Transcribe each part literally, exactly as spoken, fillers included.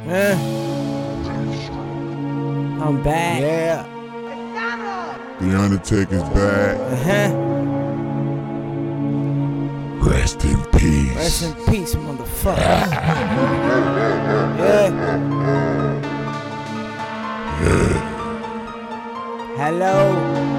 Uh, I'm back. Yeah. The Undertaker's back. Uh-huh. Rest in peace. Rest in peace, motherfucker. Yeah. Hello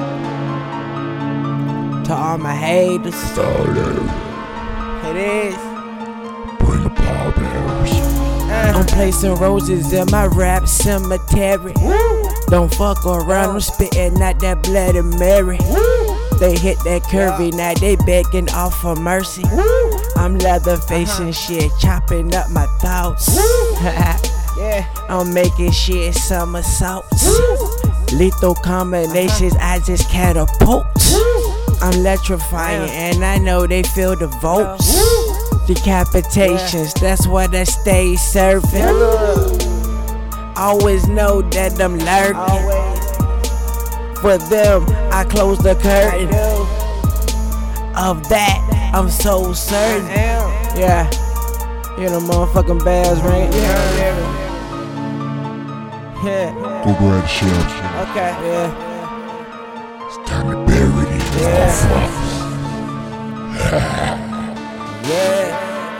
to all my haters. Started. It is. Bring the pallbearers. Uh, I'm placing roses in my rap cemetery. Woo. Don't fuck around, I'm spitting out that Bloody Mary. Woo. They hit that curvy, now they begging off for mercy. Woo. I'm leather facing shit, chopping up my thoughts. Yeah, I'm making shit somersaults. Lethal combinations, I just catapult. I'm electrifying and I know they feel the votes. Decapitations, that's what I stay serving. Always know that I'm lurking. For them, I close the curtain. Of that, I'm so certain. Yeah, hear the motherfucking bells ring. Yeah. Yeah. Go grab the shelves. Okay. Yeah. It's time to bury these Yeah. motherfuckers. Yeah.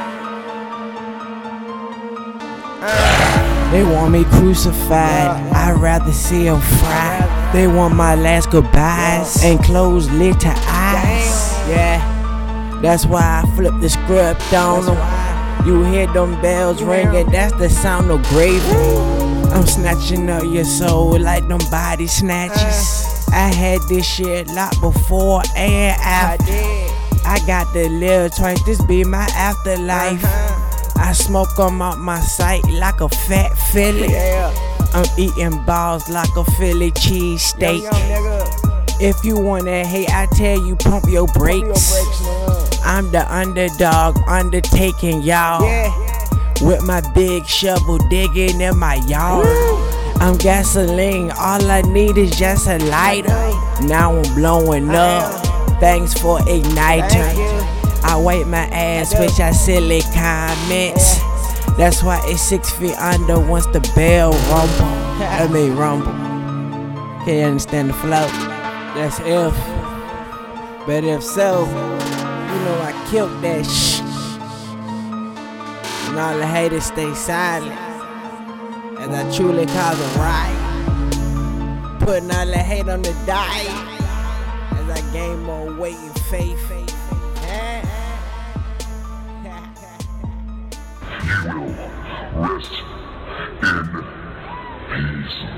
Uh, they want me crucified. I'd rather see them fried. They want my last goodbyes and closed lid to eyes. Yeah. That's why I flip the script on them. You hear them bells ringing, that's the sound of gravy. I'm snatching up your soul like them body snatches. I had this shit locked before and after. I got to live twice, this be my afterlife. I smoke 'em out my sight like a fat Philly. I'm eating balls like a Philly cheesesteak. If you wanna hate, I tell you pump your brakes. I'm the underdog, undertaking y'all. With my big shovel digging in my yard. I'm gasoline, all I need is just a lighter. Now I'm blowing up, thanks for igniter. I wipe my ass with your silly comments. That's why it's six feet under once the bell rumble. I mean rumble. Can you understand the flow? That's if. But if so, you know I killed that shh. And all the haters stay silent as I truly cause a riot. Putting all the hate on the diet as I gain more weight and faith. You will rest in peace.